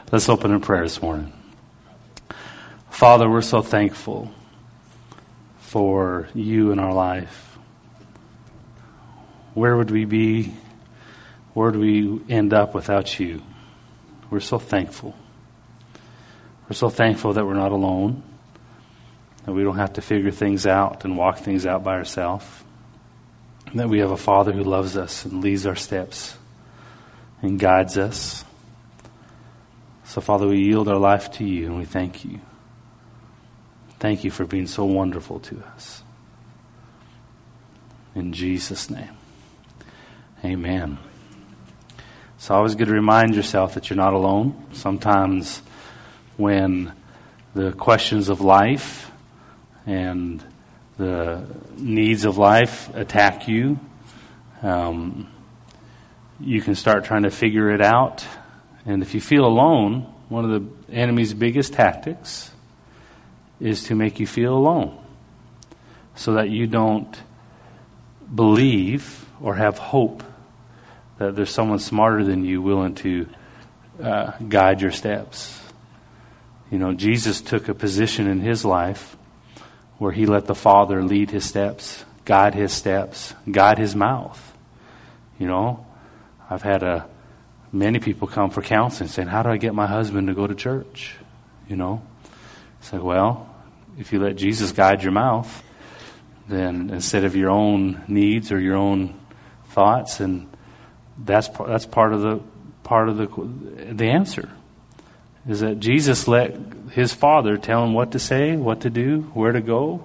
Let's open in prayer this morning. Father, we're so thankful for you in our life. Where would we be? Where do we end up without you? We're so thankful. We're so thankful that we're not alone, that we don't have to figure things out and walk things out by ourselves, that we have a Father who loves us and leads our steps and guides us. So, Father, we yield our life to you and we thank you. Thank you for being so wonderful to us. In Jesus' name, amen. It's always good to remind yourself that you're not alone. Sometimes when the questions of life and the needs of life attack you, you can start trying to figure it out. And if you feel alone, one of the enemy's biggest tactics is to make you feel alone so that you don't believe or have hope that there's someone smarter than you willing to guide your steps. You know, Jesus took a position in his life where he let the Father lead his steps, guide his mouth. You know, I've had many people come for counseling saying, how do I get my husband to go to church? You know, it's like, well, if you let Jesus guide your mouth, then instead of your own needs or your own thoughts, and that's part of the answer, is that Jesus let his Father tell him what to say, what to do, where to go.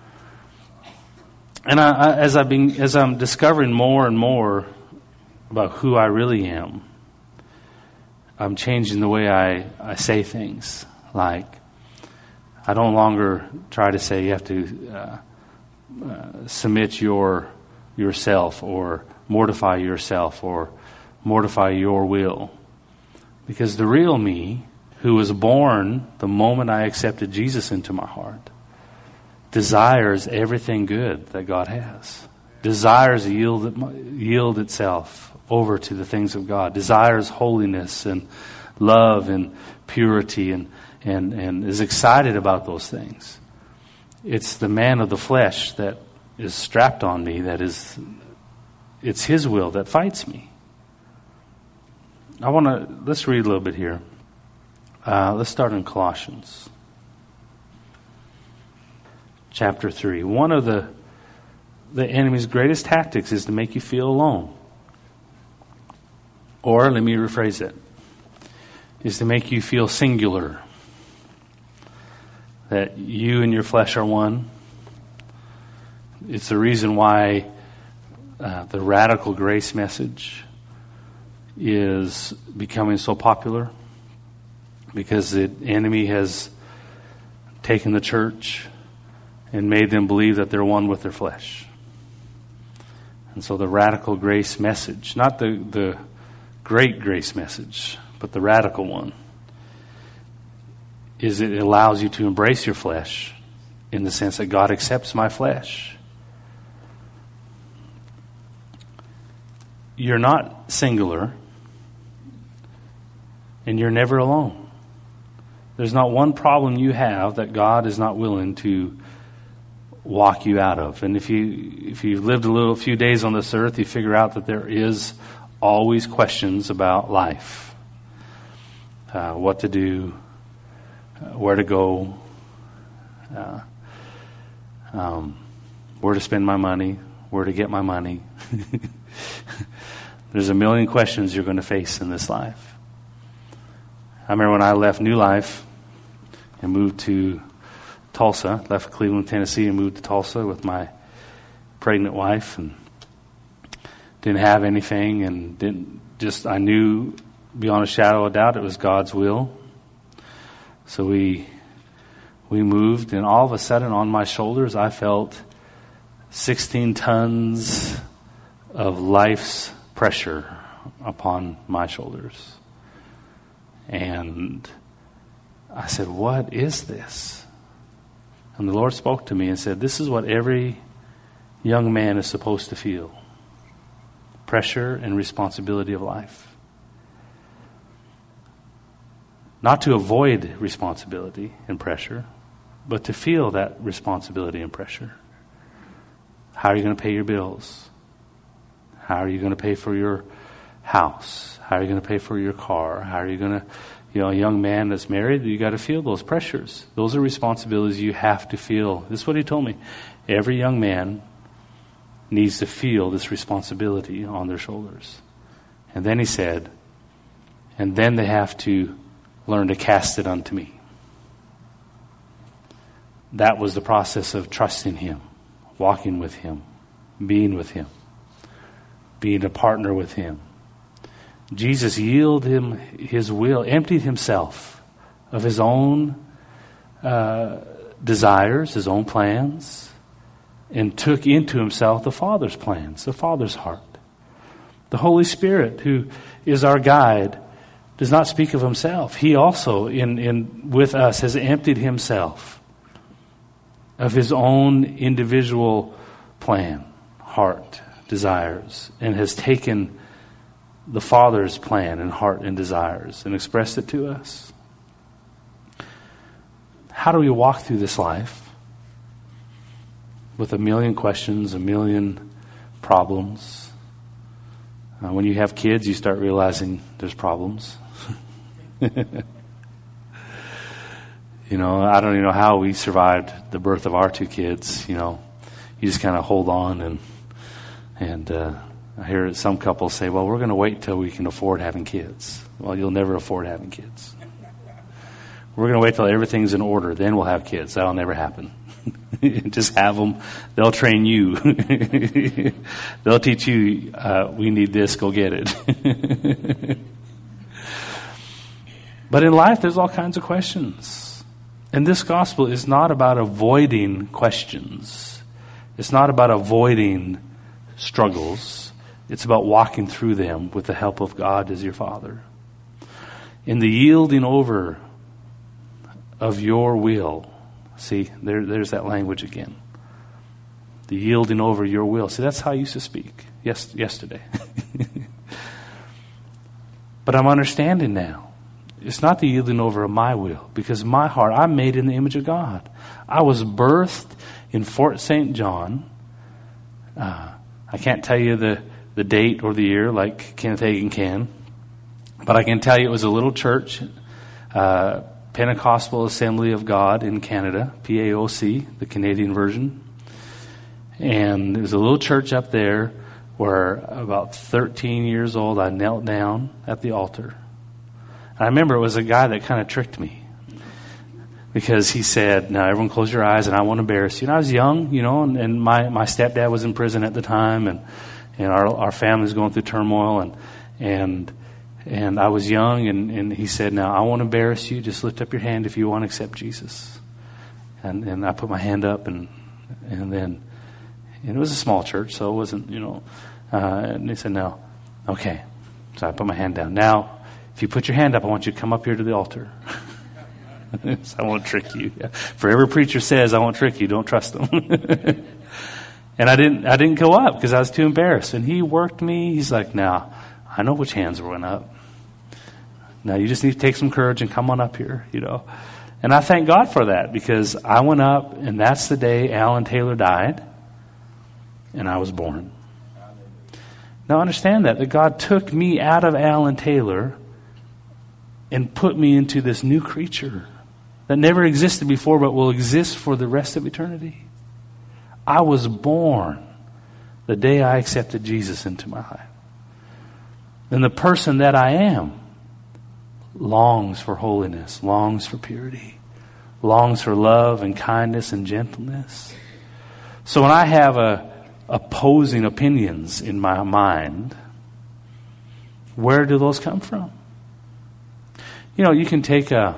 And as I'm discovering more and more about who I really am, I'm changing the way I say things. Like, I don't longer try to say you have to submit yourself or mortify yourself or mortify your will. Because the real me, who was born the moment I accepted Jesus into my heart, desires everything good that God has. Desires to yield itself over to the things of God. Desires holiness and love and purity and is excited about those things. It's the man of the flesh that is strapped on me it's his will that fights me. Let's read a little bit here. Let's start in Colossians chapter 3. One of the enemy's greatest tactics is to make you feel alone. Or, let me rephrase it, is to make you feel singular. That you and your flesh are one. It's the reason why the radical grace message is becoming so popular. Because the enemy has taken the church and made them believe that they're one with their flesh. And so the radical grace message, not the great grace message, but the radical one, is it allows you to embrace your flesh in the sense that God accepts my flesh. You're not singular, and you're never alone. There's not one problem you have that God is not willing to walk you out of. And if you've lived a few days on this earth, you figure out that there is always questions about life. What to do, where to go, where to spend my money, where to get my money. There's a million questions you're going to face in this life. I remember when I left New Life and moved to Tulsa, left Cleveland, Tennessee, and moved to Tulsa with my pregnant wife, and didn't have anything, and I knew beyond a shadow of doubt it was God's will. So we moved, and all of a sudden on my shoulders I felt 16 tons of life's pressure upon my shoulders. And I said, what is this? And the Lord spoke to me and said, this is what every young man is supposed to feel. Pressure and responsibility of life. Not to avoid responsibility and pressure, but to feel that responsibility and pressure. How are you going to pay your bills? How are you going to pay for your house? How are you going to pay for your car? How are you going to, a young man that's married, you got to feel those pressures. Those are responsibilities you have to feel. This is what he told me. Every young man needs to feel this responsibility on their shoulders. And then he said, and then they have to learn to cast it unto me. That was the process of trusting him, walking with him, being with him, being a partner with him. Jesus yielded him his will, emptied himself of his own desires, his own plans, and took into himself the Father's plans, the Father's heart. The Holy Spirit, who is our guide, does not speak of himself. He also, with us, has emptied himself of his own individual plan, heart, desires, and has taken the Father's plan and heart and desires and expressed it to us. How do we walk through this life with a million questions, a million problems? When you have kids, you start realizing there's problems. I don't even know how we survived the birth of our two kids. You just kind of hold on, and I hear some couples say, well, we're going to wait till we can afford having kids. Well, you'll never afford having kids. We're going to wait till everything's in order, then we'll have kids. That'll never happen. Just have them. They'll train you. They'll teach you, we need this, go get it. But in life, there's all kinds of questions. And this gospel is not about avoiding questions. It's not about avoiding struggles. It's about walking through them with the help of God as your Father. In the yielding over of your will. See, there's that language again. The yielding over your will. See, that's how I used to speak yesterday. But I'm understanding now. It's not the yielding over of my will, because my heart, I'm made in the image of God. I was birthed in Fort St. John. I can't tell you the date or the year like Kenneth Hagin can, but I can tell you it was a little church, Pentecostal Assembly of God in Canada, PAOC, the Canadian version. And there was a little church up there where about 13 years old I knelt down at the altar. I remember it was a guy that kind of tricked me, because he said, now everyone close your eyes and I won't embarrass you. And I was young, and my stepdad was in prison at the time, and our family was going through turmoil, and I was young, and he said, now I won't embarrass you, just lift up your hand if you want to accept Jesus. And I put my hand up, and it was a small church, so it wasn't, and he said, no, okay. So I put my hand down. Now, if you put your hand up, I want you to come up here to the altar. So I won't trick you. For every preacher says, I won't trick you, don't trust them. And I didn't go up because I was too embarrassed. And he worked me. He's like, now, I know which hands went up. Now you just need to take some courage and come on up here, And I thank God for that, because I went up, and that's the day Alan Taylor died, and I was born. Now understand that God took me out of Alan Taylor and put me into this new creature that never existed before but will exist for the rest of eternity. I was born the day I accepted Jesus into my life. And the person that I am longs for holiness, longs for purity, longs for love and kindness and gentleness. So when I have opposing opinions in my mind, where do those come from? You can take a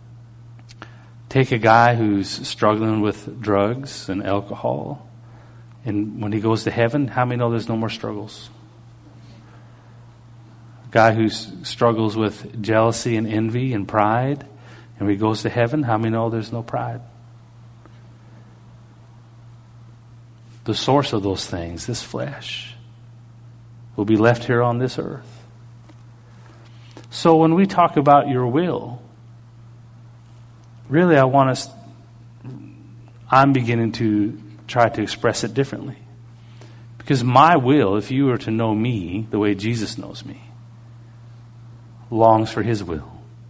guy who's struggling with drugs and alcohol, and when he goes to heaven, how many know there's no more struggles? A guy who struggles with jealousy and envy and pride, and when he goes to heaven, how many know there's no pride? The source of those things, this flesh, will be left here on this earth. So when we talk about your will, really I'm beginning to try to express it differently. Because my will, if you were to know me the way Jesus knows me, longs for his will.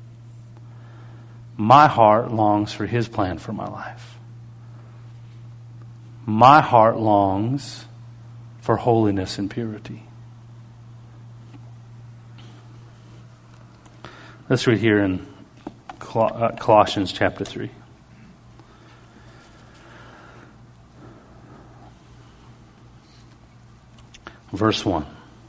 My heart longs for his plan for my life. My heart longs for holiness and purity. Let's read here in Colossians chapter 3. Verse 1.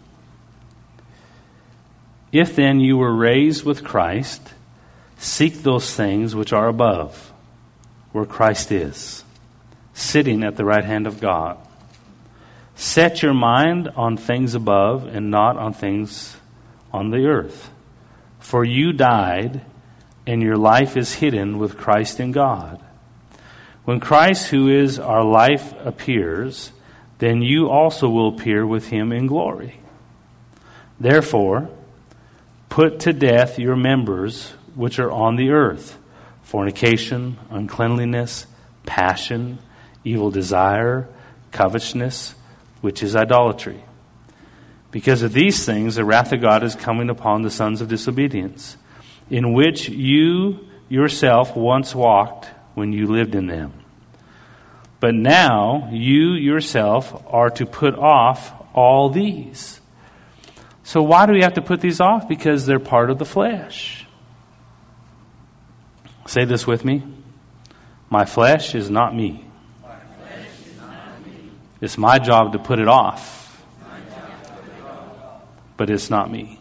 If then you were raised with Christ, seek those things which are above, where Christ is, sitting at the right hand of God. Set your mind on things above and not on things on the earth. For you died, and your life is hidden with Christ in God. When Christ, who is our life, appears, then you also will appear with him in glory. Therefore, put to death your members which are on the earth: fornication, uncleanliness, passion, evil desire, covetousness, which is idolatry. Because of these things, the wrath of God is coming upon the sons of disobedience, in which you yourself once walked when you lived in them. But now you yourself are to put off all these. So why do we have to put these off? Because they're part of the flesh. Say this with me. My flesh is not me. It's my job to put it off. But it's not me.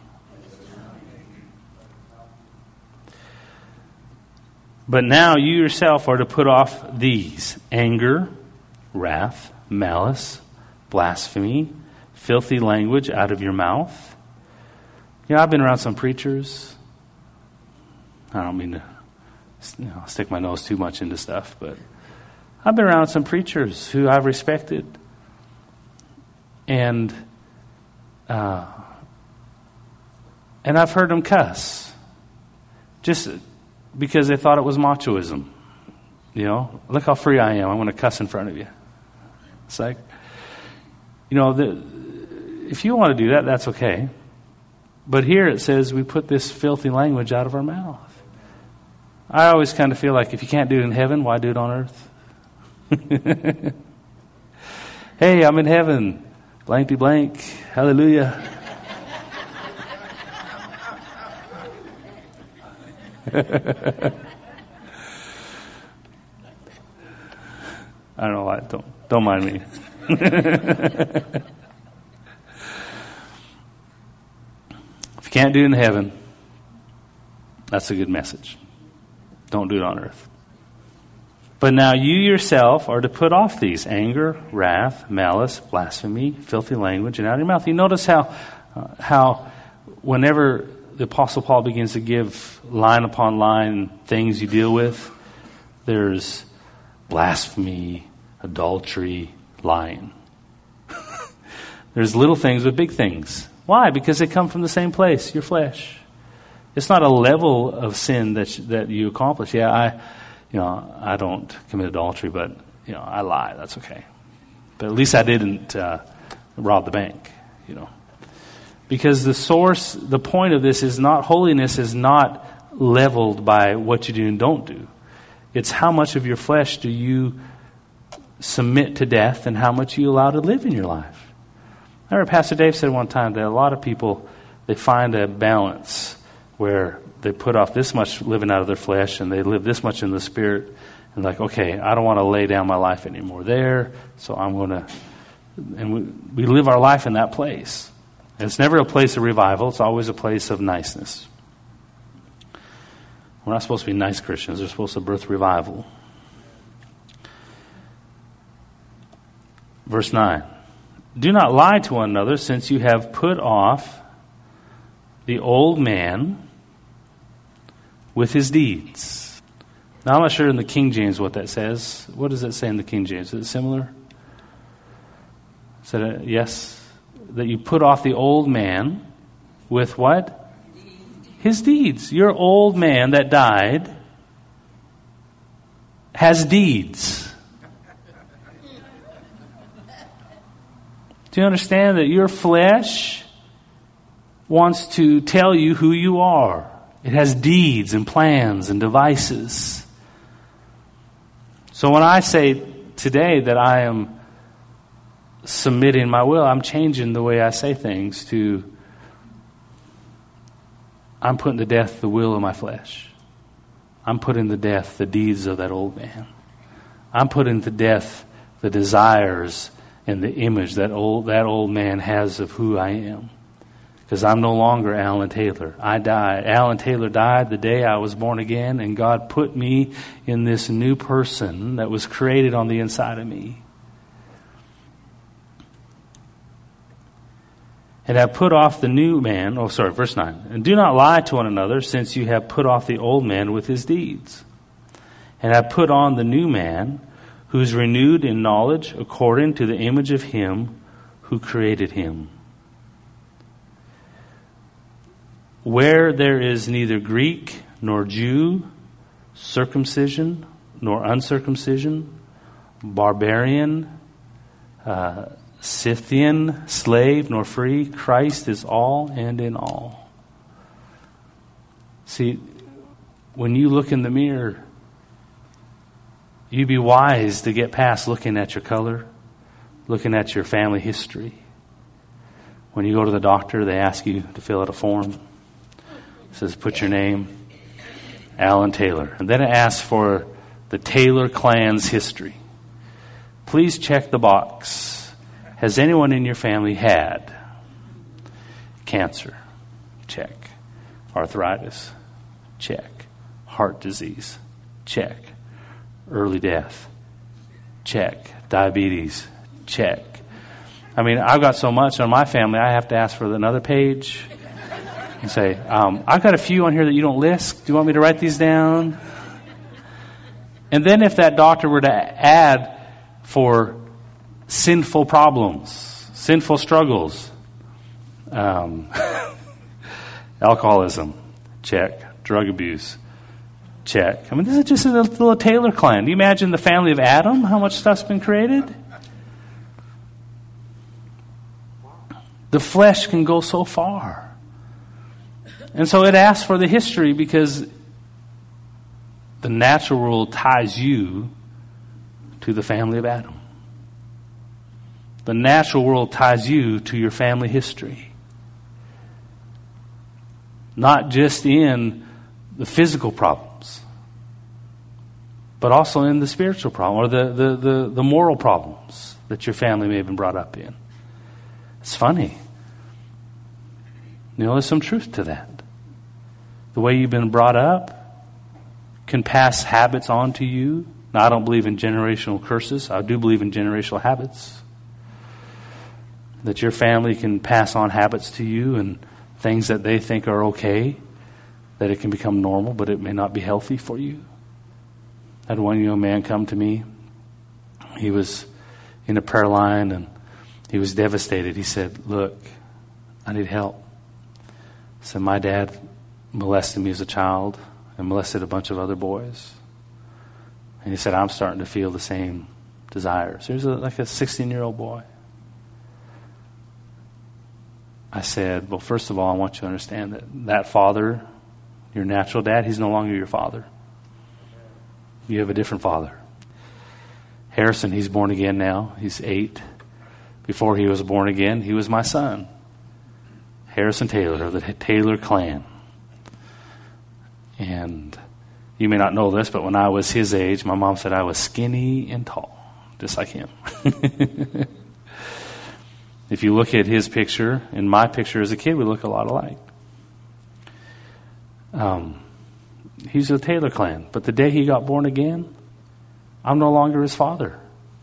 But now you yourself are to put off these: anger, wrath, malice, blasphemy, filthy language out of your mouth. You know, I've been around some preachers. I don't mean to stick my nose too much into stuff, but I've been around some preachers who I've respected. And I've heard them cuss. Just because they thought it was machoism. You know, look how free I am. I'm going to cuss in front of you. It's like, you know, if you want to do that, that's okay. But here it says we put this filthy language out of our mouth. I always kind of feel like if you can't do it in heaven, why do it on earth? Hey, I'm in heaven. Blankety blank. Hallelujah. I don't know why. Don't mind me. If you can't do it in heaven, that's a good message. Don't do it on earth. But now you yourself are to put off these: anger, wrath, malice, blasphemy, filthy language, and out of your mouth. You notice how whenever the Apostle Paul begins to give line upon line things you deal with, there's blasphemy, adultery, lying. There's little things but big things. Why? Because they come from the same place, your flesh. It's not a level of sin that you accomplish. Yeah, I don't commit adultery, but I lie. That's okay. But at least I didn't rob the bank. Because the point of this is not, holiness is not leveled by what you do and don't do. It's how much of your flesh do you submit to death and how much you allow to live in your life. I remember Pastor Dave said one time that a lot of people, they find a balance where they put off this much living out of their flesh and they live this much in the Spirit. And like, okay, I don't want to lay down my life anymore there, so I'm going to... And we live our life in that place. And it's never a place of revival. It's always a place of niceness. We're not supposed to be nice Christians. We're supposed to birth revival. Verse 9. Do not lie to one another, since you have put off the old man with his deeds. Now, I'm not sure in the King James what that says. What does it say in the King James? Is it similar? Is that yes? That you put off the old man with what? His deeds. Your old man that died has deeds. Do you understand that your flesh wants to tell you who you are? It has deeds and plans and devices. So when I say today that I am submitting my will, I'm changing the way I say things to, I'm putting to death the will of my flesh. I'm putting to death the deeds of that old man. I'm putting to death the desires and the image that old man has of who I am. Because I'm no longer Alan Taylor. I died. Alan Taylor died the day I was born again, and God put me in this new person that was created on the inside of me. And have put off the new man, verse 9. And do not lie to one another, since you have put off the old man with his deeds. And have put on the new man, who is renewed in knowledge according to the image of him who created him. Where there is neither Greek nor Jew, circumcision nor uncircumcision, barbarian, Scythian, slave nor free, Christ is all and in all. See, when you look in the mirror, you be wise to get past looking at your color, looking at your family history. When you go to the doctor, they ask you to fill out a form. It says, put your name, Alan Taylor. And then it asks for the Taylor clan's history. Please check the box. Has anyone in your family had cancer? Check. Arthritis? Check. Heart disease? Check. Early death? Check. Diabetes? Check. I mean, I've got so much on my family, I have to ask for another page and say, I've got a few on here that you don't list. Do you want me to write these down? And then if that doctor were to add for sinful problems, sinful struggles, alcoholism, check. Drug abuse, check. I mean, this is just a little Taylor clan. Do you imagine the family of Adam, how much stuff's been created? The flesh can go so far. And so it asks for the history because the natural world ties you to the family of Adam. The natural world ties you to your family history. Not just in the physical problems, but also in the spiritual problem or the moral problems that your family may have been brought up in. It's funny. You know, there's some truth to that. The way you've been brought up can pass habits on to you. Now, I don't believe in generational curses. I do believe in generational habits. That your family can pass on habits to you and things that they think are okay, that it can become normal, but it may not be healthy for you. I had one young man come to me. He was in a prayer line and he was devastated. He said, look, I need help. I said, my dad molested me as a child and molested a bunch of other boys. And he said, I'm starting to feel the same desires. There's like a 16-year-old boy. I said, well, first of all, I want you to understand that father, your natural dad, he's no longer your father. You have a different father. Harrison, he's born again now. He's 8. Before he was born again, he was my son. Harrison Taylor, of the Taylor clan. And you may not know this, but when I was his age, my mom said I was skinny and tall, just like him. If you look at his picture and my picture as a kid, we look a lot alike. He's a Taylor clan. But the day he got born again, I'm no longer his father.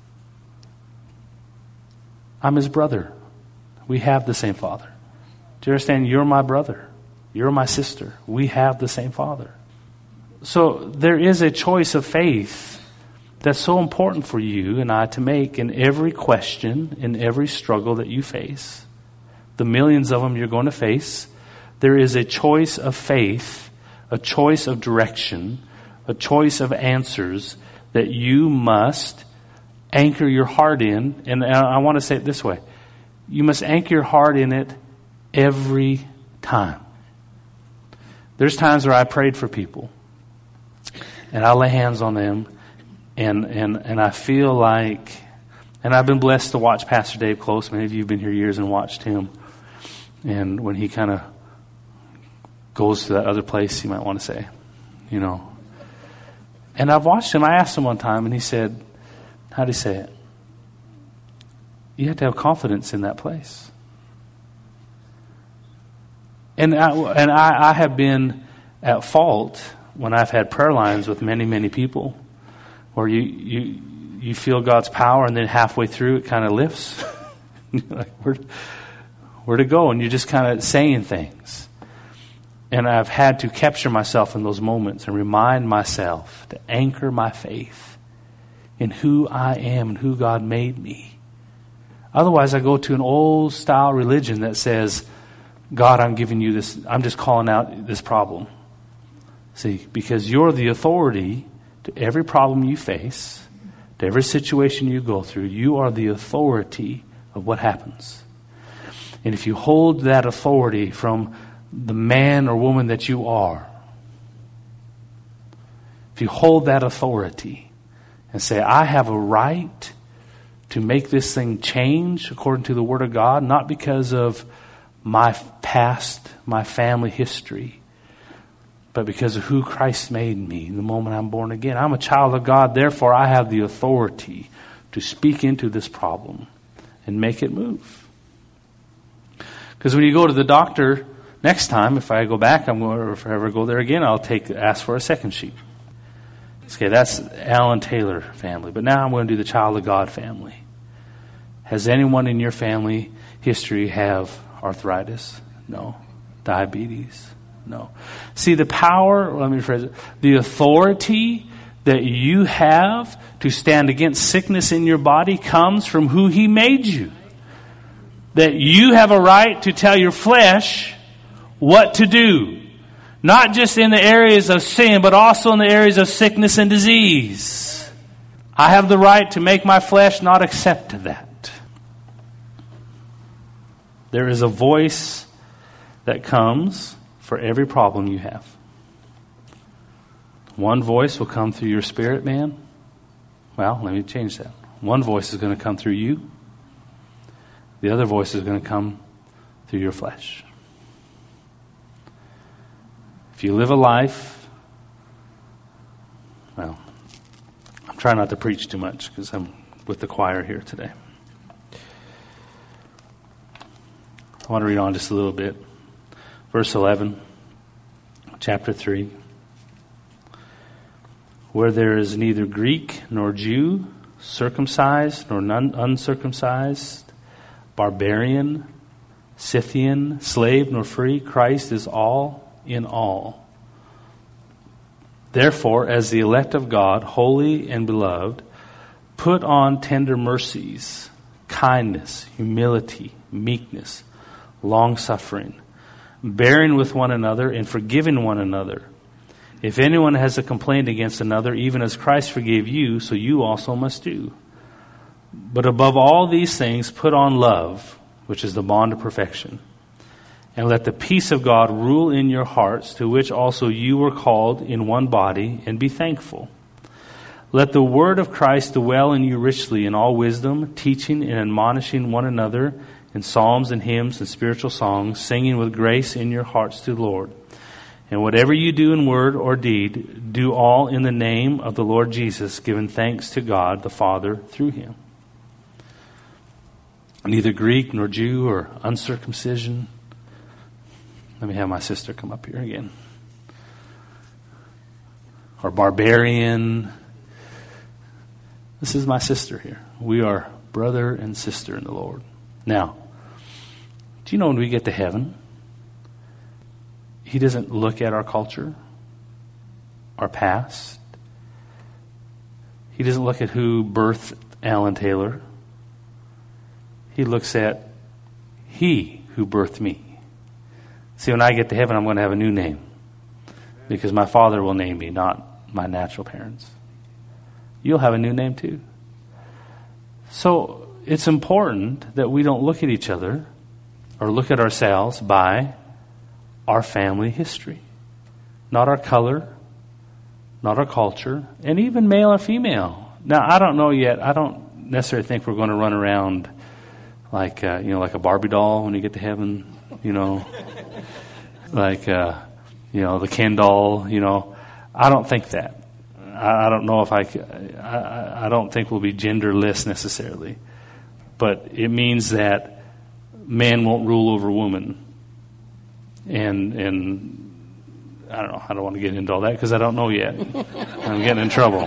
I'm his brother. We have the same father. Do you understand? You're my brother. You're my sister. We have the same father. So there is a choice of faith that's so important for you and I to make in every question, in every struggle that you face. The millions of them you're going to face. There is a choice of faith, a choice of direction, a choice of answers that you must anchor your heart in. And I want to say it this way. You must anchor your heart in it every time. There's times where I prayed for people, and I lay hands on them, and I feel like, and I've been blessed to watch Pastor Dave close. Many of you have been here years and watched him. And when he kind of goes to that other place, you might want to say, you know. And I've watched him. I asked him one time, and he said, how do you say it? You have to have confidence in that place. And I have been at fault when I've had prayer lines with many, many people where you feel God's power, and then halfway through it kind of lifts. You're like, where to go? And you're just kind of saying things. And I've had to capture myself in those moments and remind myself to anchor my faith in who I am and who God made me. Otherwise, I go to an old style religion that says, God, I'm giving you this, I'm just calling out this problem. See, because you're the authority to every problem you face, to every situation you go through. You are the authority of what happens. And if you hold that authority from the man or woman that you are, if you hold that authority and say, I have a right to make this thing change according to the Word of God, not because of my past, my family history, but because of who Christ made me the moment I'm born again. I'm a child of God, therefore I have the authority to speak into this problem and make it move. Because when you go to the doctor next time, if I go back, or if I ever go there again, I'll ask for a second sheet. Okay, that's Alan Taylor family. But now I'm going to do the child of God family. Has anyone in your family history have arthritis? No. Diabetes? No. See, the power, let me rephrase it, the authority that you have to stand against sickness in your body comes from who He made you. That you have a right to tell your flesh what to do. Not just in the areas of sin, but also in the areas of sickness and disease. I have the right to make my flesh not accept that. There is a voice that comes for every problem you have. One voice will come through your spirit, man. Well, let me change that. One voice is going to come through you. The other voice is going to come through your flesh. If you live a life, well, I'm trying not to preach too much because I'm with the choir here today. I want to read on just a little bit. Verse 11, chapter 3. Where there is neither Greek nor Jew, circumcised nor uncircumcised, barbarian, Scythian, slave nor free, Christ is all in all. Therefore, as the elect of God, holy and beloved, put on tender mercies, kindness, humility, meekness, long-suffering, bearing with one another and forgiving one another. If anyone has a complaint against another, even as Christ forgave you, so you also must do. But above all these things, put on love, which is the bond of perfection. And let the peace of God rule in your hearts, to which also you were called in one body, and be thankful. Let the word of Christ dwell in you richly in all wisdom, teaching and admonishing one another in psalms and hymns and spiritual songs, singing with grace in your hearts to the Lord. And whatever you do in word or deed, do all in the name of the Lord Jesus, giving thanks to God the Father through Him. Neither Greek nor Jew or uncircumcision. Let me have my sister come up here again. Or barbarian. This is my sister here. We are brother and sister in the Lord. Now, do you know when we get to heaven, He doesn't look at our culture, our past. He doesn't look at who birthed Alan Taylor. He looks at He who birthed me. See, when I get to heaven, I'm going to have a new name. Because my Father will name me, not my natural parents. you'll have a new name too. So it's important that we don't look at each other or look at ourselves by our family history. Not our color, not our culture, and even male or female. Now, I don't know yet. I don't necessarily think we're going to run around like, like a Barbie doll when you get to heaven, like, the Ken doll, I don't think that. I don't know if I don't think we'll be genderless necessarily. But it means that man won't rule over woman. And I don't know. I don't want to get into all that because I don't know yet. I'm getting in trouble.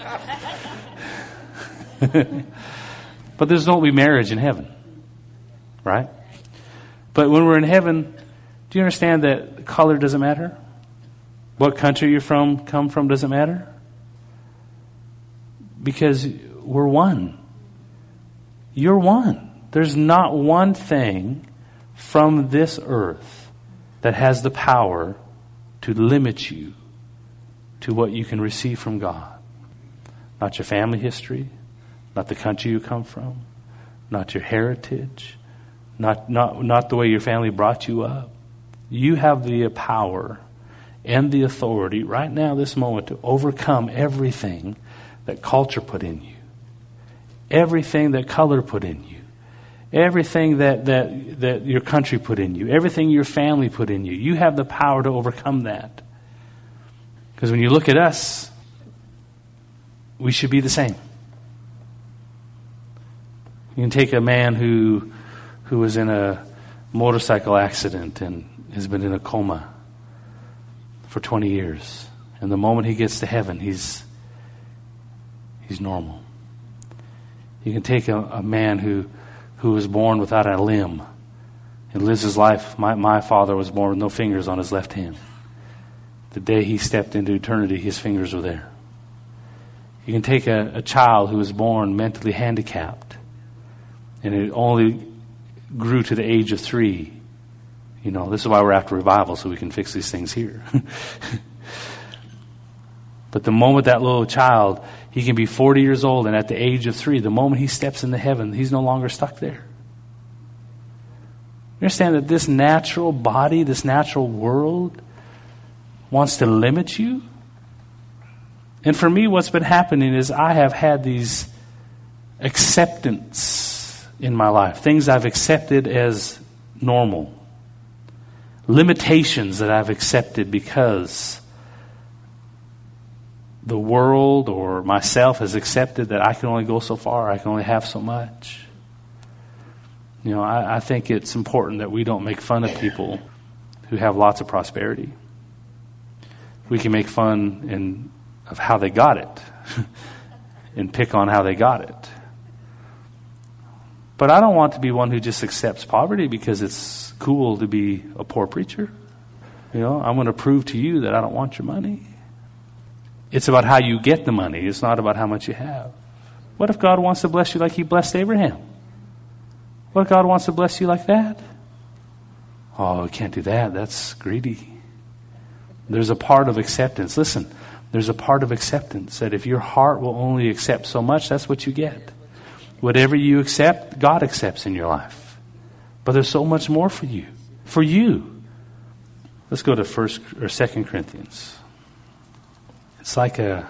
But there's no marriage in heaven. Right? But when we're in heaven, do you understand that color doesn't matter? What country you're come from doesn't matter? Because we're one. You're one. There's not one thing from this earth that has the power to limit you to what you can receive from God. Not your family history, not the country you come from, not your heritage, not the way your family brought you up. You have the power and the authority right now, this moment, to overcome everything that culture put in you, everything that color put in you, everything that your country put in you, everything your family put in you. You have the power to overcome that. Because when you look at us, we should be the same. You can take a man who was in a motorcycle accident and has been in a coma for 20 years. And the moment he gets to heaven, he's normal. You can take a man who was born without a limb and lives his life. My father was born with no fingers on his left hand. The day he stepped into eternity, his fingers were there. You can take a child who was born mentally handicapped and it only grew to the age of 3. This is why we're after revival, so we can fix these things here. But the moment that little child, he can be 40 years old, and at the age of 3, the moment he steps into heaven, he's no longer stuck there. You understand that this natural body, this natural world, wants to limit you? And for me, what's been happening is I have had these acceptance in my life, things I've accepted as normal, limitations that I've accepted because the world or myself has accepted that I can only go so far, I can only have so much. I think it's important that we don't make fun of people who have lots of prosperity. We can make fun of how they got it and pick on how they got it. But I don't want to be one who just accepts poverty because it's cool to be a poor preacher. I'm going to prove to you that I don't want your money. It's about how you get the money. It's not about how much you have. What if God wants to bless you like he blessed Abraham? What if God wants to bless you like that? Oh, we can't do that. That's greedy. There's a part of acceptance. Listen, there's a part of acceptance that if your heart will only accept so much, that's what you get. Whatever you accept, God accepts in your life. But there's so much more for you. For you. Let's go to 1st or 2nd Corinthians. It's like a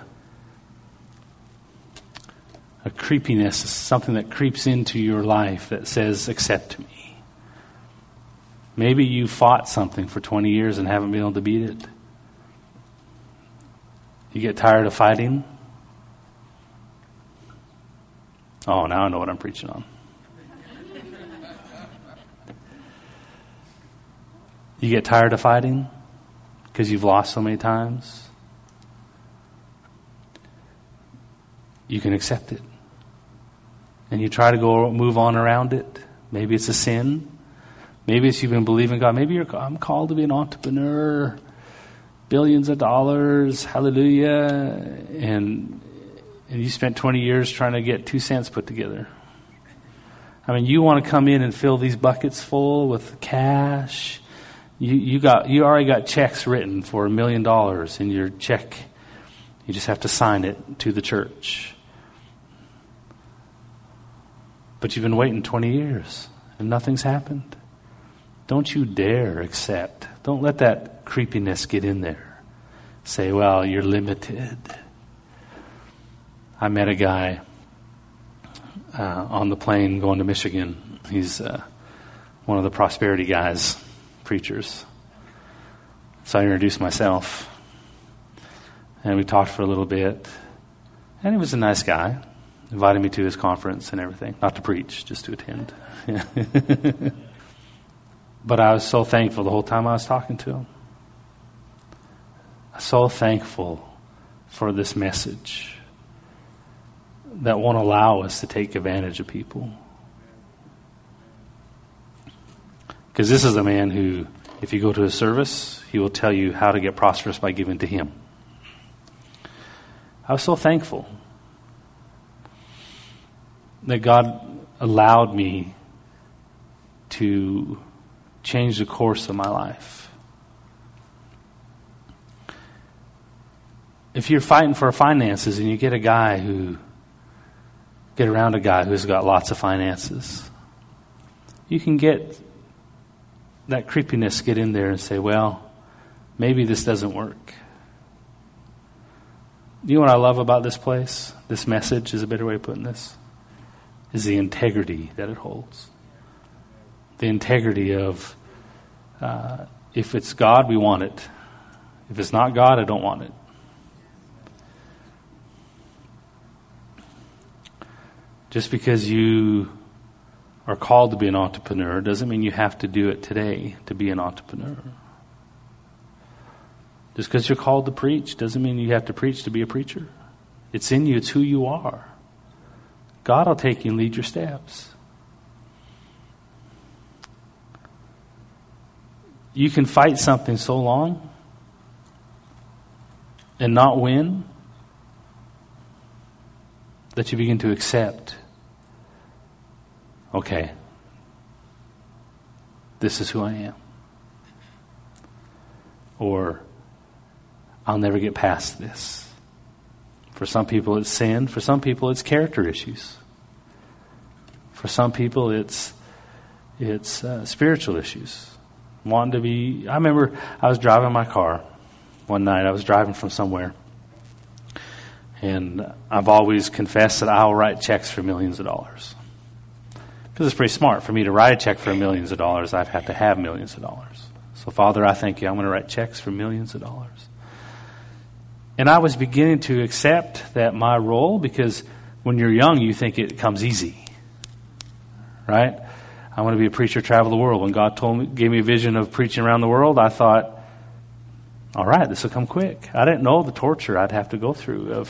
creepiness, something that creeps into your life that says, accept me. Maybe you fought something for 20 years and haven't been able to beat it. You get tired of fighting? Oh, now I know what I'm preaching on. You get tired of fighting because you've lost so many times? You can accept it. And you try to move on around it. Maybe it's a sin. Maybe it's you've been believing God. Maybe I'm called to be an entrepreneur. Billions of dollars. Hallelujah. And you spent 20 years trying to get 2 cents put together. You want to come in and fill these buckets full with cash. You already got checks written for $1 million in your check. You just have to sign it to the church. But you've been waiting 20 years and nothing's happened. Don't you dare accept. Don't let that creepiness get in there. Say, well, you're limited. I met a guy on the plane going to Michigan. He's one of the prosperity guys, preachers. So I introduced myself. And we talked for a little bit. And he was a nice guy. Invited me to his conference and everything. Not to preach, just to attend. But I was so thankful the whole time I was talking to him. So thankful for this message that won't allow us to take advantage of people. Because this is a man who, if you go to his service, he will tell you how to get prosperous by giving to him. I was so thankful that God allowed me to change the course of my life. If you're fighting for finances and you get around a guy who's got lots of finances, you can get that creepiness get in there and say, well, maybe this doesn't work. You know what I love about this place? This message is a better way of putting this. Is the integrity that it holds. The integrity of, if it's God, we want it. If it's not God, I don't want it. Just because you are called to be an entrepreneur doesn't mean you have to do it today to be an entrepreneur. Just because you're called to preach doesn't mean you have to preach to be a preacher. It's in you. It's who you are. God will take you and lead your steps. You can fight something so long and not win that you begin to accept, okay, this is who I am. Or, I'll never get past this. For some people it's sin. For some people it's character issues. For some people it's spiritual issues. Wanting to be... I remember I was driving my car one night. I was driving from somewhere. And I've always confessed that I'll write checks for millions of dollars. Because it's pretty smart. For me to write a check for millions of dollars, I'd have to have millions of dollars. So, Father, I thank you. I'm going to write checks for millions of dollars. And I was beginning to accept that my role, because when you're young, you think it comes easy. Right? I want to be a preacher, travel the world. When God gave me a vision of preaching around the world, I thought, all right, this will come quick. I didn't know the torture I'd have to go through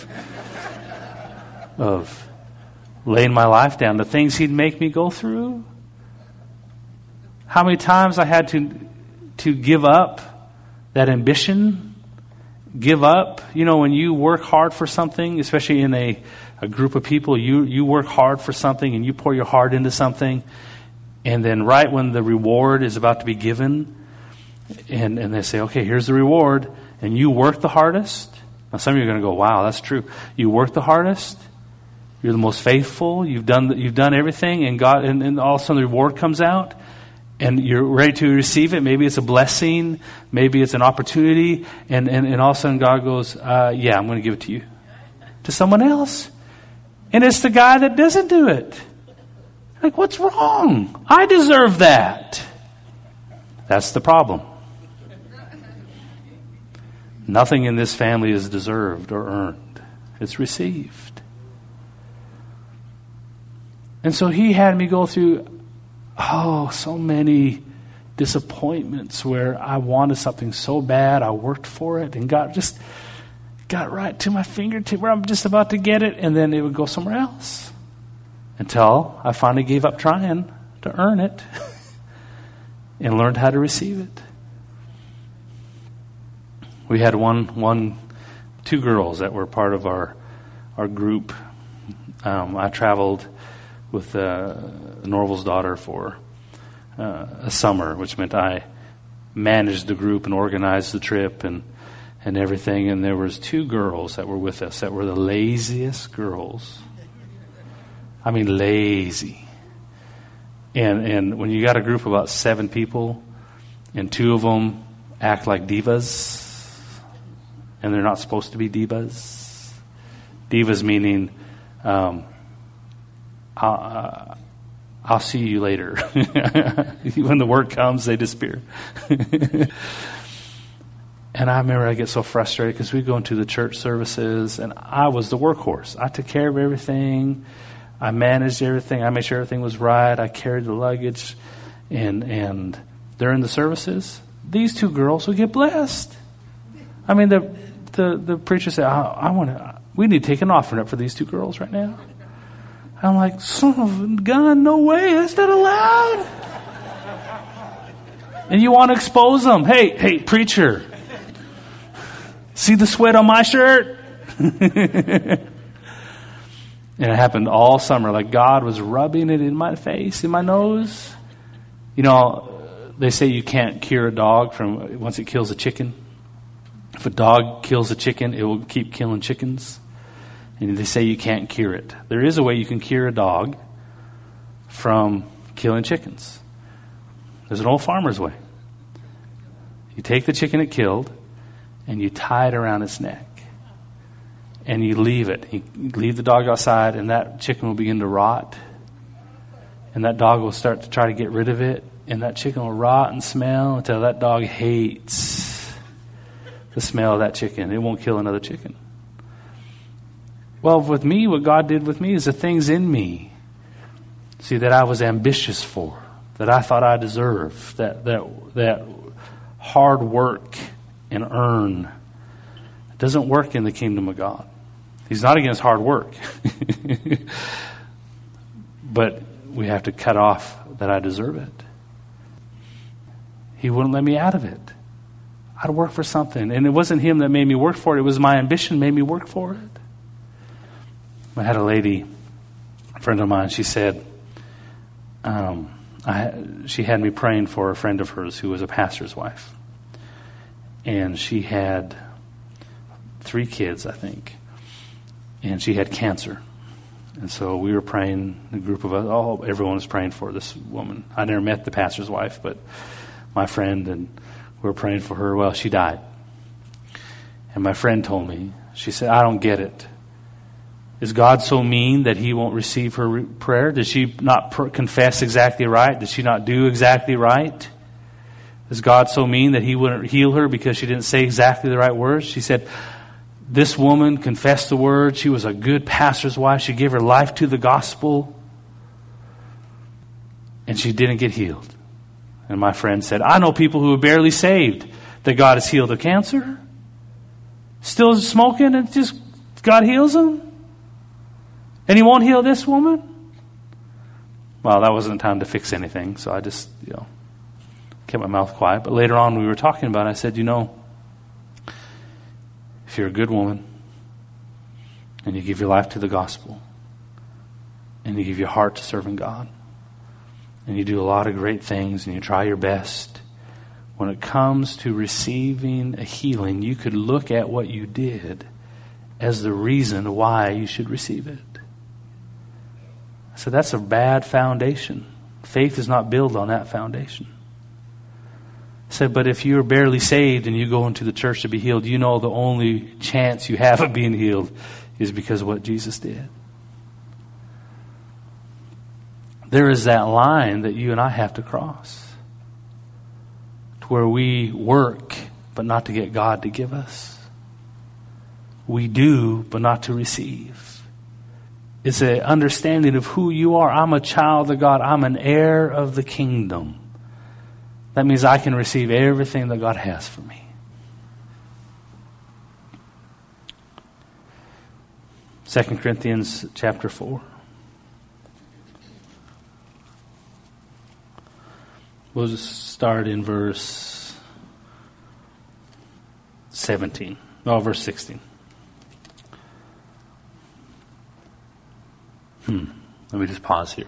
of laying my life down, the things He'd make me go through. How many times I had to give up that ambition, give up. You know, when you work hard for something, especially in a group of people, you work hard for something and you pour your heart into something, and then right when the reward is about to be given, and they say, okay, here's the reward, and you work the hardest. Now some of you are going to go, wow, that's true. You work the hardest. You're the most faithful. You've done everything, and God, and all of a sudden the reward comes out, and you're ready to receive it. Maybe it's a blessing. Maybe it's an opportunity, and all of a sudden God goes, yeah, I'm going to give it to you, to someone else, and it's the guy that doesn't do it. Like, what's wrong? I deserve that. That's the problem. Nothing in this family is deserved or earned. It's received. And so He had me go through, so many disappointments where I wanted something so bad, I worked for it, and God just got right to my fingertip where I'm just about to get it, and then it would go somewhere else. Until I finally gave up trying to earn it and learned how to receive it. We had two girls that were part of our group. I traveled with Norval's daughter for a summer, which meant I managed the group and organized the trip and everything. And there was two girls that were with us that were the laziest girls. I mean, lazy. And when you got a group of about 7 people, and 2 of them act like divas, and they're not supposed to be divas. Divas meaning, I'll see you later. When the word comes, they disappear. And I remember I get so frustrated because we go into the church services, and I was the workhorse. I took care of everything. I managed everything. I made sure everything was right. I carried the luggage. And during the services, these 2 girls would get blessed. I mean, the preacher said, we need to take an offering up for these 2 girls right now. I'm like, son of a gun, no way, that's not allowed. And you want to expose them. Hey, preacher, see the sweat on my shirt? And it happened all summer. Like God was rubbing it in my face, in my nose. You know, they say you can't cure a dog from once it kills a chicken. If a dog kills a chicken, it will keep killing chickens. And they say you can't cure it. There is a way you can cure a dog from killing chickens. There's an old farmer's way. You take the chicken it killed, and you tie it around its neck. And you leave it. You leave the dog outside, and that chicken will begin to rot. And that dog will start to try to get rid of it. And that chicken will rot and smell until that dog hates the smell of that chicken. It won't kill another chicken. Well, with me, what God did with me is the things in me, see, that I was ambitious for, that I thought I deserved, that hard work and earn doesn't work in the kingdom of God. He's not against hard work. But we have to cut off that I deserve it. He wouldn't let me out of it. I'd work for something. And it wasn't him that made me work for it. It was my ambition made me work for it. I had a lady, a friend of mine, she said, she had me praying for a friend of hers who was a pastor's wife. And she had 3 kids, I think. And she had cancer. And so we were praying, a group of us, everyone was praying for this woman. I never met the pastor's wife, but my friend, and we were praying for her. Well, she died. And my friend told me, she said, I don't get it. Is God so mean that he won't receive her prayer? Did she not confess exactly right? Did she not do exactly right? Is God so mean that he wouldn't heal her because she didn't say exactly the right words? She said, this woman confessed the word. She was a good pastor's wife. She gave her life to the gospel. And she didn't get healed. And my friend said, I know people who are barely saved that God has healed of cancer. Still smoking and just God heals them. And he won't heal this woman? Well, that wasn't time to fix anything. So I just, kept my mouth quiet. But later on we were talking about it. I said, if you're a good woman and you give your life to the gospel and you give your heart to serving God and you do a lot of great things and you try your best, when it comes to receiving a healing, you could look at what you did as the reason why you should receive it. So that's a bad foundation. Faith is not built on that foundation. I said, but if you're barely saved and you go into the church to be healed, the only chance you have of being healed is because of what Jesus did. There is that line that you and I have to cross, to where we work, but not to get God to give us. We do, but not to receive. It's an understanding of who you are. I'm a child of God. I'm an heir of the kingdom. That means I can receive everything that God has for me. 2 Corinthians chapter 4. We'll just start in verse 17. No, verse 16. Let me just pause here.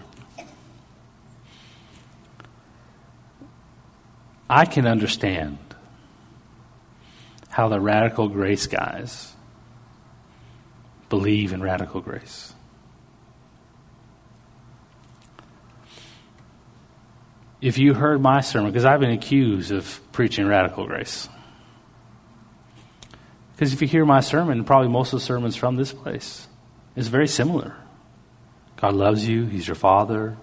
I can understand how the radical grace guys believe in radical grace. if you heard my sermon, because I've been accused of preaching radical grace. Because if you hear my sermon, probably most of the sermons from this place, it's very similar. God loves you. He's your Father.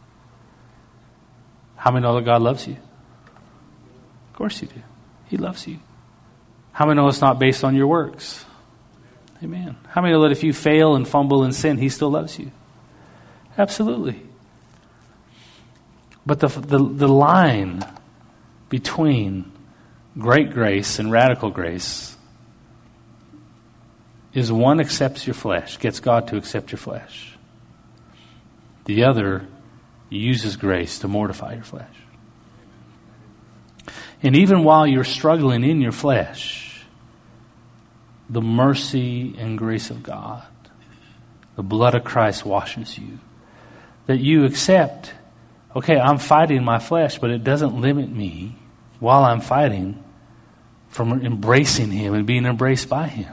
How many know that God loves you? Of course you do. He loves you. How many know it's not based on your works? Amen. How many know that if you fail and fumble and sin, He still loves you? Absolutely. But the line between great grace and radical grace is one accepts your flesh, gets God to accept your flesh. The other uses grace to mortify your flesh. And even while you're struggling in your flesh, the mercy and grace of God, the blood of Christ washes you. That you accept, okay, I'm fighting my flesh, but it doesn't limit me while I'm fighting from embracing Him and being embraced by Him.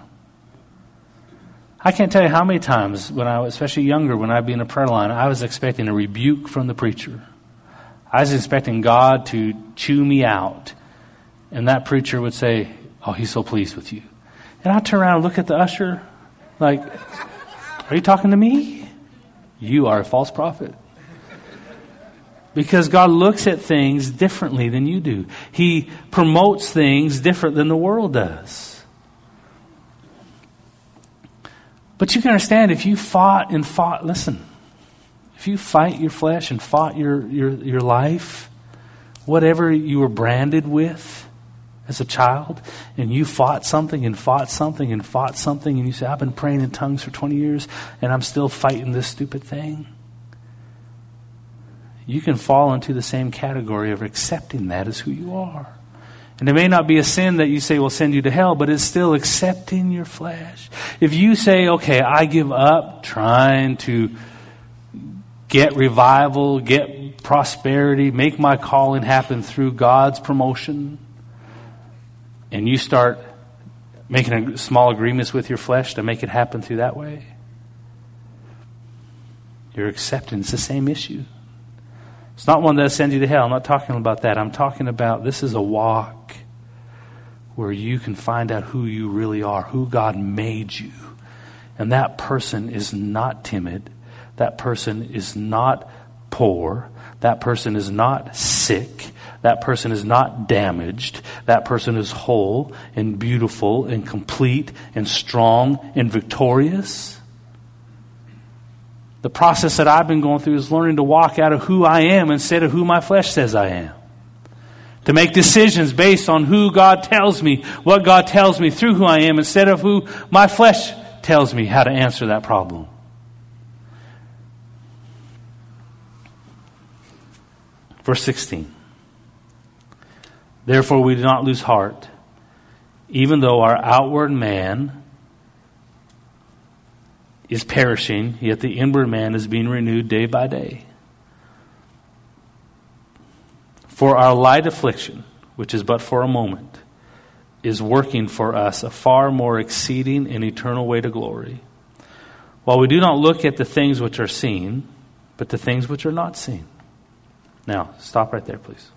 I can't tell you how many times, when I was especially younger, when I'd be in a prayer line, I was expecting a rebuke from the preacher. I was expecting God to chew me out. And that preacher would say, oh, He's so pleased with you. And I'd turn around and look at the usher like, are you talking to me? You are a false prophet. Because God looks at things differently than you do. He promotes things different than the world does. But you can understand, if you fought, listen, if you fight your flesh and fought your life, whatever you were branded with as a child, and you fought something and fought something and fought something, and you say, I've been praying in tongues for 20 years and I'm still fighting this stupid thing. You can fall into the same category of accepting that as who you are. And it may not be a sin that you say will send you to hell, but it's still accepting your flesh. If you say, okay, I give up trying to get revival, get prosperity, make my calling happen through God's promotion, and you start making small agreements with your flesh to make it happen through that way, you're accepting. It's the same issue. It's not one that sends you to hell. I'm not talking about that. I'm talking about this is a walk where you can find out who you really are, who God made you. And that person is not timid. That person is not poor. That person is not sick. That person is not damaged. That person is whole and beautiful and complete and strong and victorious. The process that I've been going through is learning to walk out of who I am instead of who my flesh says I am. To make decisions based on who God tells me, what God tells me through who I am, instead of who my flesh tells me how to answer that problem. Verse 16. Therefore we do not lose heart, even though our outward man is perishing, yet the inward man is being renewed day by day. For our light affliction, which is but for a moment, is working for us a far more exceeding and eternal way to glory. While we do not look at the things which are seen, but the things which are not seen. Now, stop right there, please.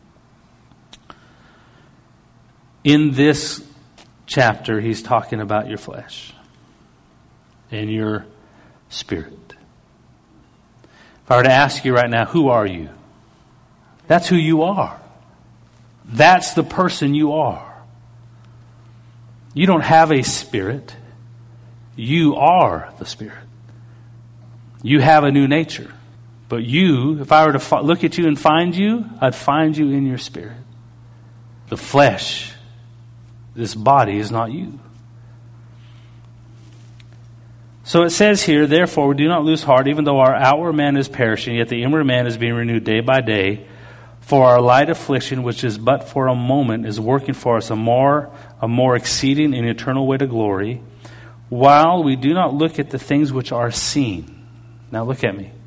In this chapter, he's talking about your flesh and your spirit. If I were to ask you right now, who are you? That's who you are. That's the person you are. You don't have a spirit. You are the Spirit. You have a new nature. But you, if I were to look at you and find you, I'd find you in your spirit. The flesh, this body is not you. So it says here, therefore we do not lose heart, even though our outward man is perishing, yet the inward man is being renewed day by day. For our light affliction, which is but for a moment, is working for us a more exceeding and eternal way to glory, while we do not look at the things which are seen. Now look at me.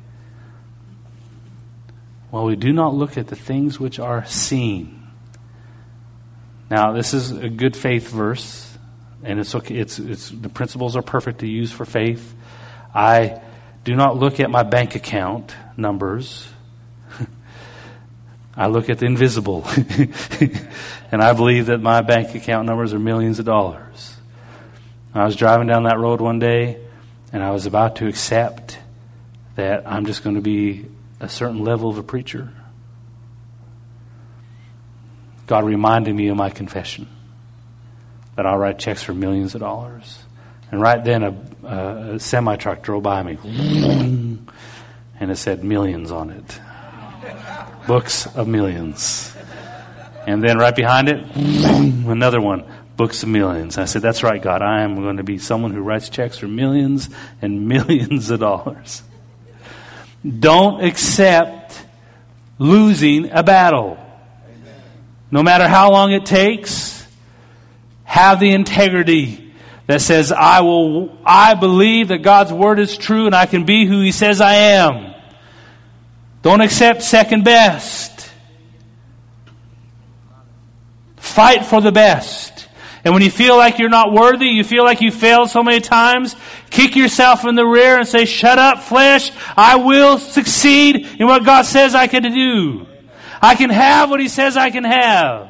While we do not look at the things which are seen. Now this is a good faith verse, and it's okay. It's the principles are perfect to use for faith. I do not look at my bank account numbers. I look at the invisible. And I believe that my bank account numbers are millions of dollars. I was driving down that road one day, and I was about to accept that I'm just going to be a certain level of a preacher. God reminded me of my confession that I'll write checks for millions of dollars. And right then a semi-truck drove by me. And it said millions on it. Books of millions. And then right behind it, another one. Books of millions. I said, that's right, God. I am going to be someone who writes checks for millions and millions of dollars. Don't accept losing a battle. No matter how long it takes, have the integrity that says, I believe that God's word is true and I can be who He says I am. Don't accept second best. Fight for the best. And when you feel like you're not worthy, you feel like you failed so many times, kick yourself in the rear and say, shut up, flesh. I will succeed in what God says I can do. I can have what He says I can have.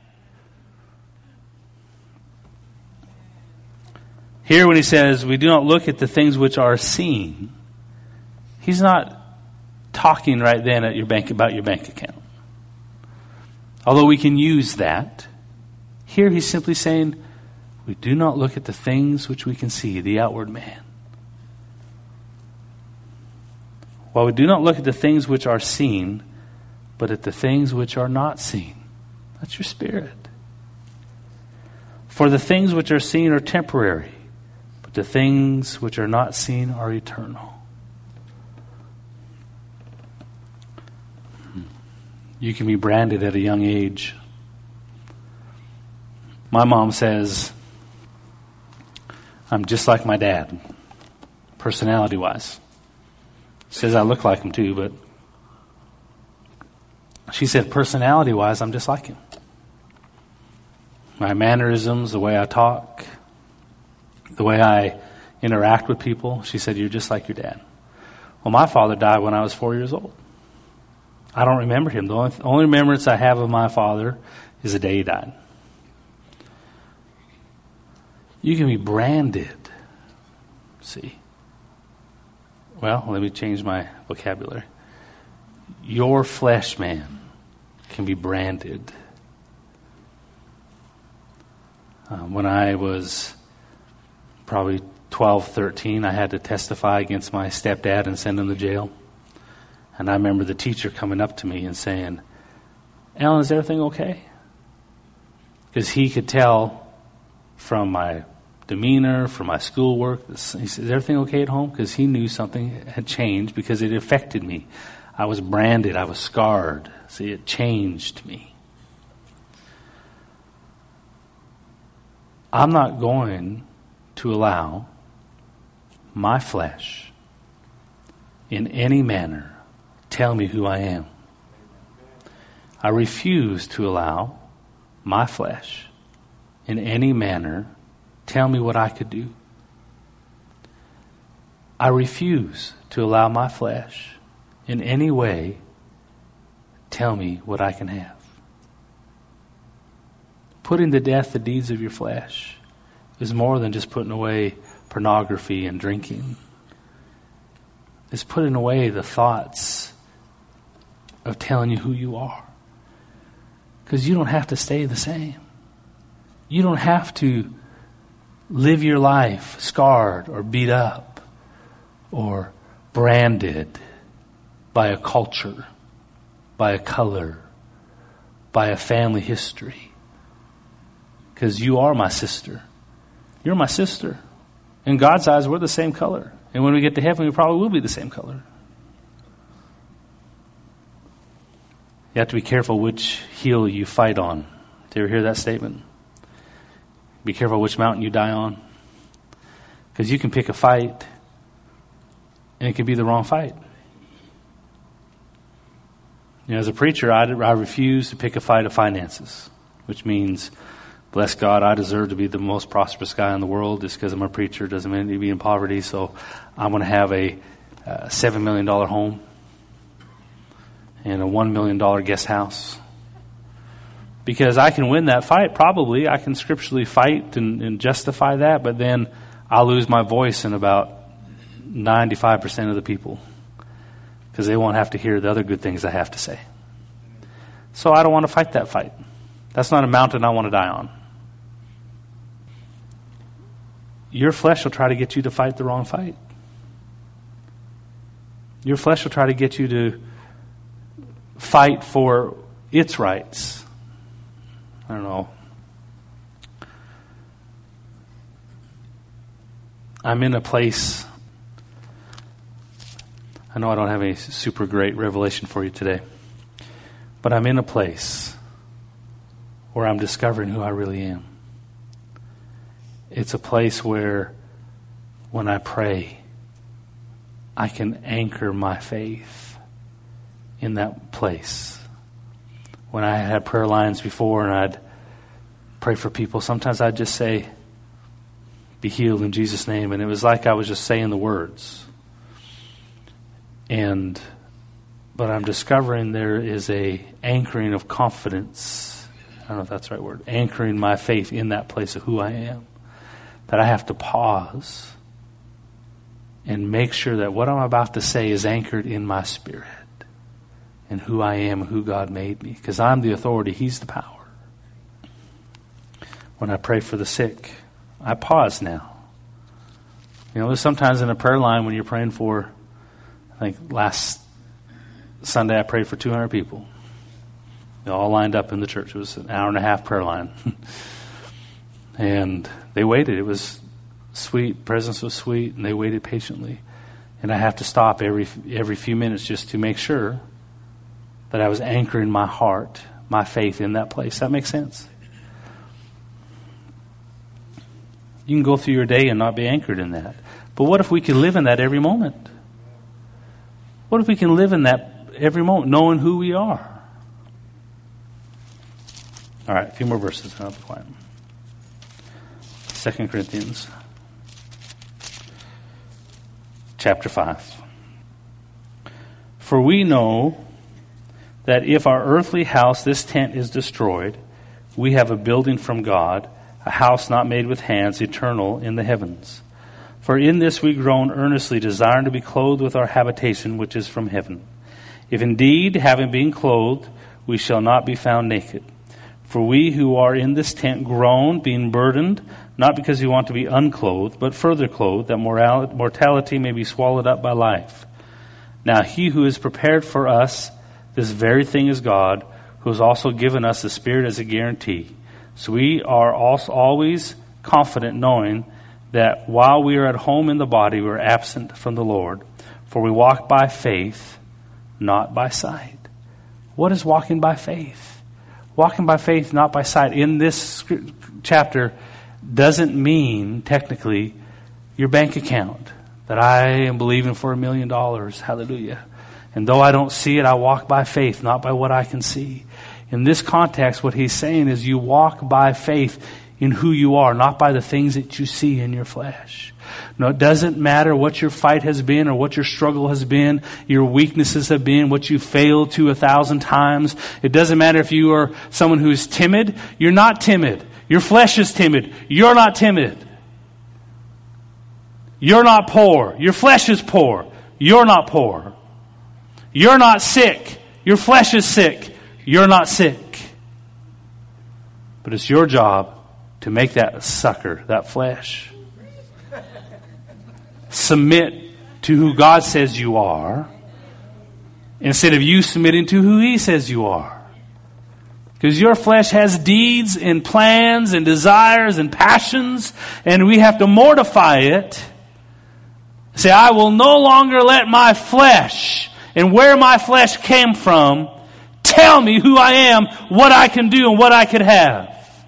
Here when He says, we do not look at the things which are seen, He's not talking right then at about your bank account. Although we can use that, here He's simply saying, we do not look at the things which we can see, the outward man. While we do not look at the things which are seen, but at the things which are not seen. That's your spirit. For the things which are seen are temporary, but the things which are not seen are eternal. You can be branded at a young age. My mom says, I'm just like my dad, personality-wise. Says I look like him too, but she said, personality-wise, I'm just like him. My mannerisms, the way I talk, the way I interact with people, she said, you're just like your dad. Well, my father died when I was 4 years old. I don't remember him. The only remembrance I have of my father is the day he died. You can be branded. See? Well, let me change my vocabulary. Your flesh man can be branded. When I was probably 12, 13, I had to testify against my stepdad and send him to jail. And I remember the teacher coming up to me and saying, Alan, is everything okay? Because he could tell from my demeanor, from my schoolwork, he said, is everything okay at home? Because he knew something had changed because it affected me. I was branded. I was scarred. See, it changed me. I'm not going to allow my flesh in any manner tell me who I am. I refuse to allow my flesh in any manner tell me what I could do. I refuse to allow my flesh in any way tell me what I can have. Putting to death the deeds of your flesh is more than just putting away pornography and drinking. It's putting away the thoughts of telling you who you are. Because you don't have to stay the same. You don't have to live your life scarred or beat up or branded by a culture, by a color, by a family history. Because you are my sister. You're my sister. In God's eyes, we're the same color. And when we get to heaven, we probably will be the same color. You have to be careful which hill you fight on. Did you ever hear that statement? Be careful which mountain you die on. Because you can pick a fight, and it can be the wrong fight. You know, as a preacher, I refuse to pick a fight of finances, which means, bless God, I deserve to be the most prosperous guy in the world. Just because I'm a preacher doesn't mean to be in poverty. So I'm going to have a $7 million home. and a $1 million guest house. Because I can win that fight, probably. I can scripturally fight and justify that, but then I'll lose my voice in about 95% of the people because they won't have to hear the other good things I have to say. So I don't want to fight that fight. That's not a mountain I want to die on. Your flesh will try to get you to fight the wrong fight. Your flesh will try to get you to fight for its rights. I don't know. I'm in a place. I know I don't have any super great revelation for you today, but I'm in a place where I'm discovering who I really am. It's a place where when I pray, I can anchor my faith in that place. When I had prayer lines before and I'd pray for people, sometimes I'd just say, be healed in Jesus' name. And it was like I was just saying the words. But I'm discovering there is a anchoring of confidence. I don't know if that's the right word. Anchoring my faith in that place of who I am. That I have to pause and make sure that what I'm about to say is anchored in my spirit and who I am and who God made me. Because I'm the authority. He's the power. When I pray for the sick, I pause now. You know, there's sometimes in a prayer line when you're praying for, I think last Sunday I prayed for 200 people. They all lined up in the church. It was an hour and a half prayer line. And they waited. It was sweet. Presence was sweet, and they waited patiently. And I have to stop every few minutes just to make sure that I was anchoring my heart, my faith in that place. That makes sense? You can go through your day and not be anchored in that. But what if we could live in that every moment? What if we can live in that every moment, knowing who we are? All right, a few more verses and I'll be quiet. 2 Corinthians chapter 5. For we know that if our earthly house, this tent, is destroyed, we have a building from God, a house not made with hands, eternal in the heavens. For in this we groan earnestly, desiring to be clothed with our habitation, which is from heaven. If indeed, having been clothed, we shall not be found naked. For we who are in this tent groan, being burdened, not because we want to be unclothed, but further clothed, that mortality may be swallowed up by life. Now he who is prepared for us this very thing is God, who has also given us the Spirit as a guarantee. So we are also always confident, knowing that while we are at home in the body, we are absent from the Lord. For we walk by faith, not by sight. What is walking by faith? Walking by faith, not by sight, in this chapter doesn't mean, technically, your bank account. That I am believing for $1 million. Hallelujah. And though I don't see it, I walk by faith, not by what I can see. In this context, what he's saying is you walk by faith in who you are, not by the things that you see in your flesh. No, it doesn't matter what your fight has been or what your struggle has been, your weaknesses have been, what you failed to 1,000 times. It doesn't matter if you are someone who is timid. You're not timid. Your flesh is timid. You're not timid. You're not poor. Your flesh is poor. You're not poor. You're not sick. Your flesh is sick. You're not sick. But it's your job to make that sucker, that flesh, submit to who God says you are instead of you submitting to who He says you are. Because your flesh has deeds and plans and desires and passions, and we have to mortify it. Say, I will no longer let my flesh and where my flesh came from tell me who I am, what I can do, and what I could have.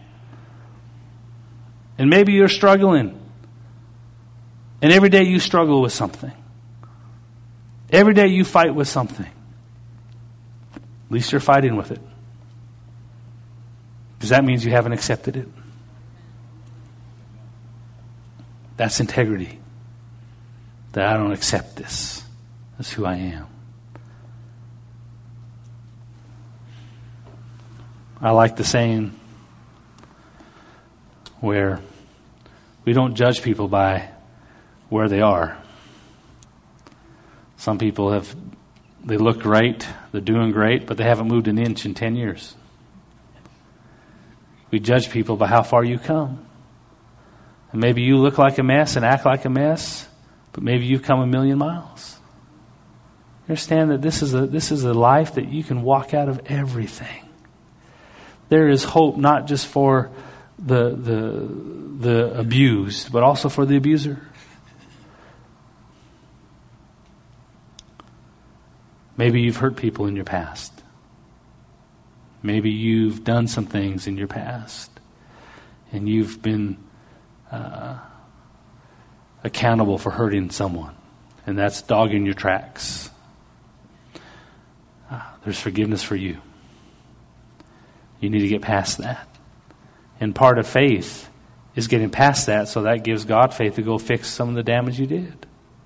And maybe you're struggling. And every day you struggle with something. Every day you fight with something. At least you're fighting with it. Because that means you haven't accepted it. That's integrity. That I don't accept this. That's who I am. I like the saying where we don't judge people by where they are. Some people they look great, they're doing great, but they haven't moved an inch in 10 years. We judge people by how far you come. And maybe you look like a mess and act like a mess, but maybe you've come 1,000,000 miles. You understand that this is a life that you can walk out of everything. There is hope not just for the abused, but also for the abuser. Maybe you've hurt people in your past. Maybe you've done some things in your past, and you've been accountable for hurting someone, and that's dogging your tracks. There's forgiveness for you. You need to get past that. And part of faith is getting past that, so that gives God faith to go fix some of the damage you did.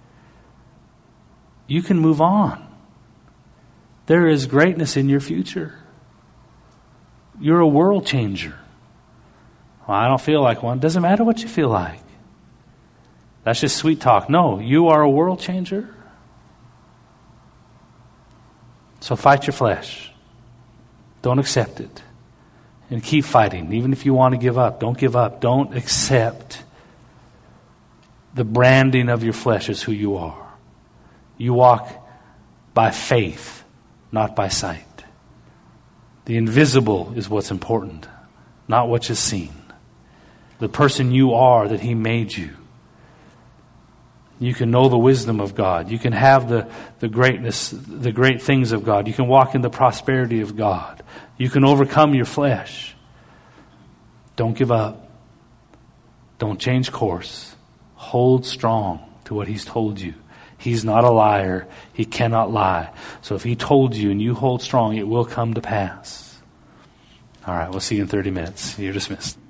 You can move on. There is greatness in your future. You're a world changer. Well, I don't feel like one. Doesn't matter what you feel like. That's just sweet talk. No, you are a world changer. So fight your flesh. Don't accept it. And keep fighting. Even if you want to give up, don't give up. Don't accept the branding of your flesh as who you are. You walk by faith, not by sight. The invisible is what's important, not what is seen. The person you are that He made you. You can know the wisdom of God. You can have the greatness, the great things of God. You can walk in the prosperity of God. You can overcome your flesh. Don't give up. Don't change course. Hold strong to what He's told you. He's not a liar. He cannot lie. So if He told you and you hold strong, it will come to pass. All right, we'll see you in 30 minutes. You're dismissed.